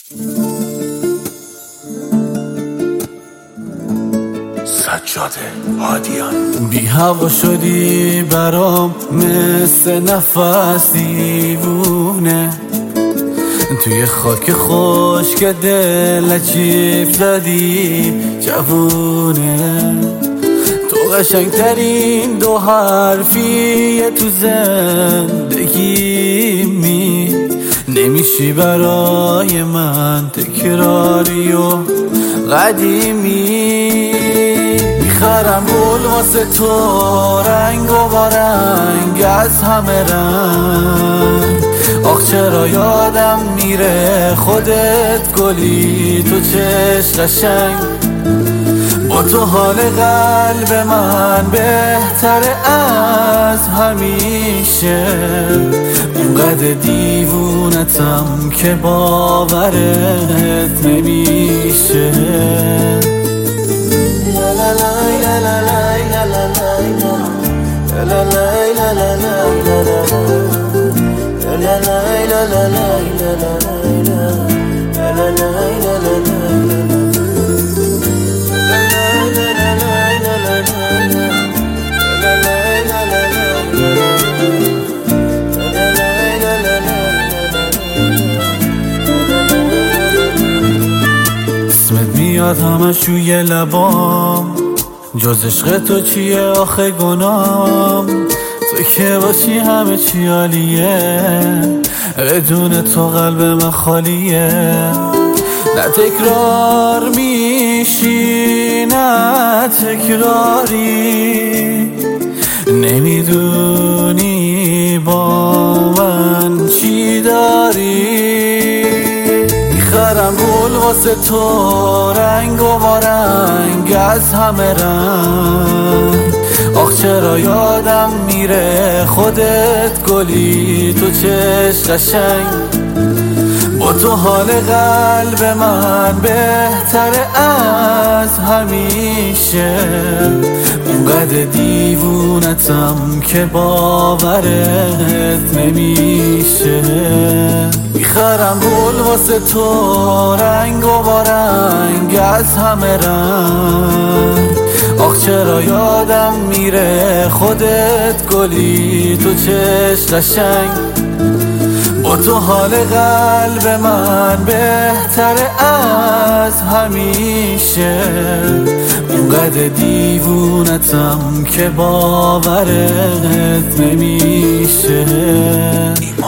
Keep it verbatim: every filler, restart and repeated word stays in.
سجاده هادیان. بی هوا شدی برام مثل نفس دیوونه، توی خاک خشک دل عجیب زدی جوونه. تو قشنگترین دو حرفیه تو زندگیمی، نمیشی برای من تکراری و قدیمی. میخرم گل واسه تو رنگ و با رنگ از همه رنگ. آخ چرا یادم میره خودت گلی تو چشم قشنگ. با تو حال قلب من بهتره از همیشه، اونقدر دیوونتم که باورت نمیشه. لا لا لا لا لا لا لا لا لا اسمت میاد همش روی لبام، جز عشق تو چیه آخه گنام؟ تو که باشی همه چی عالیه، بدون تو قلب من خالیه. نه تکرار میشی نه تکراری، نمیدونی با من چی داری. میخرم گل واسه تو رنگ و با رنگ از همه رنگ. آخ چرا یادم میره خودت گلی تو چشم قشنگ. با تو حال قلب من بهتره از همیشه، اونقدر دیوونتم که باورت نمیشه. میخرم گل واسه تو رنگ و با رنگ از همه رنگ. آخ چرا یادم میره خودت گلی تو چشم قشنگ. با تو حال قلب من بهتره از همیشه، اونقدر دیوونتم که باورت نمیشه.